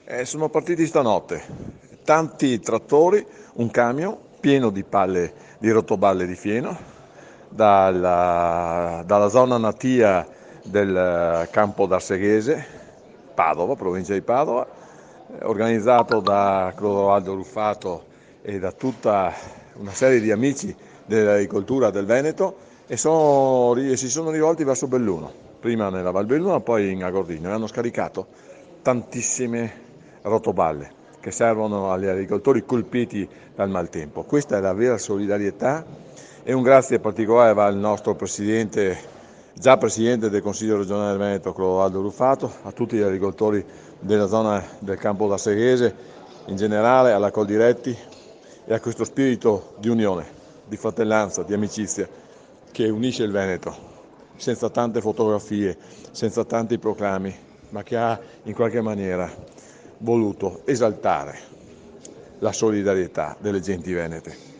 Sono partiti stanotte, tanti trattori, un camion pieno di palle di rotoballe di fieno dalla zona natia del campo d'Arseghese, Padova, provincia di Padova, organizzato da Clodoaldo Ruffato e da tutta una serie di amici dell'agricoltura del Veneto e si sono rivolti verso Belluno, prima nella Val Belluno, poi in Agordino, e hanno scaricato tantissime rotoballe che servono agli agricoltori colpiti dal maltempo. Questa è la vera solidarietà e un grazie particolare va al nostro presidente, già presidente del Consiglio regionale del Veneto, Clodoaldo Ruffato, a tutti gli agricoltori della zona del campo d'Arseghese, in generale alla Coldiretti e a questo spirito di unione, di fratellanza, di amicizia che unisce il Veneto, senza tante fotografie, senza tanti proclami, ma che ha in qualche maniera voluto esaltare la solidarietà delle genti venete.